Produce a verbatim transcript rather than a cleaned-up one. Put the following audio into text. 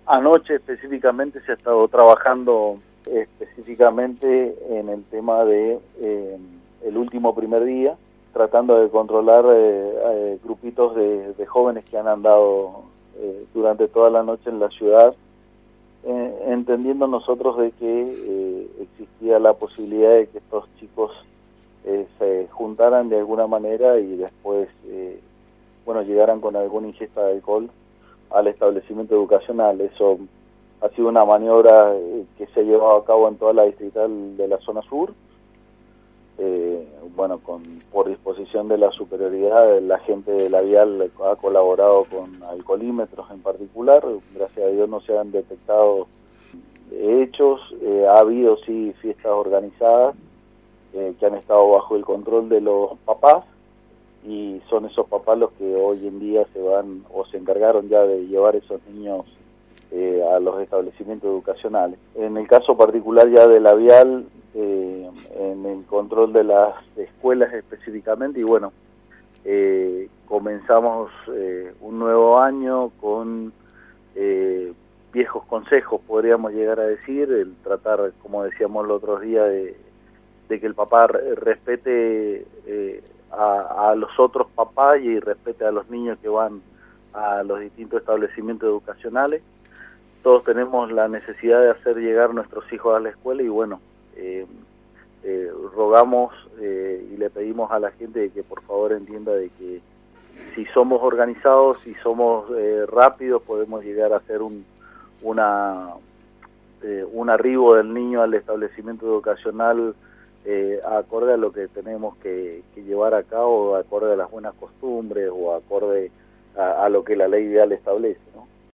Anoche específicamente se ha estado trabajando específicamente en el tema de eh, el último primer día, tratando de controlar eh, eh, grupitos de, de jóvenes que han andado eh, durante toda la noche en la ciudad, eh, entendiendo nosotros de que eh, existía la posibilidad de que estos chicos eh, se juntaran de alguna manera y después, eh, bueno, llegaran con alguna ingesta de alcohol al establecimiento educacional. Eso ha sido una maniobra eh, que se ha llevado a cabo en toda la distrital de la zona sur, eh, bueno, con por disposición de la superioridad, la gente de la vial ha colaborado con alcoholímetros en particular. Gracias a Dios no se han detectado hechos, eh, ha habido sí fiestas organizadas eh, que han estado bajo el control de los papás, y son esos papás los que hoy en día se van o se encargaron ya de llevar esos niños eh, a los establecimientos educacionales. En el caso particular ya de la vial, eh, en el control de las escuelas específicamente, y bueno, eh, comenzamos eh, un nuevo año con eh, viejos consejos, podríamos llegar a decir, el tratar, como decíamos el otro día, de, de que el papá respete eh, A, a los otros papás y respete a los niños que van a los distintos establecimientos educacionales. Todos tenemos la necesidad de hacer llegar nuestros hijos a la escuela y bueno, eh, eh, rogamos eh, y le pedimos a la gente de que por favor entienda de que si somos organizados, si somos eh, rápidos, podemos llegar a hacer un, una, eh, un arribo del niño al establecimiento educacional Eh, acorde a lo que tenemos que, que llevar a cabo, acorde a las buenas costumbres o acorde a, a lo que la ley vial establece, ¿no?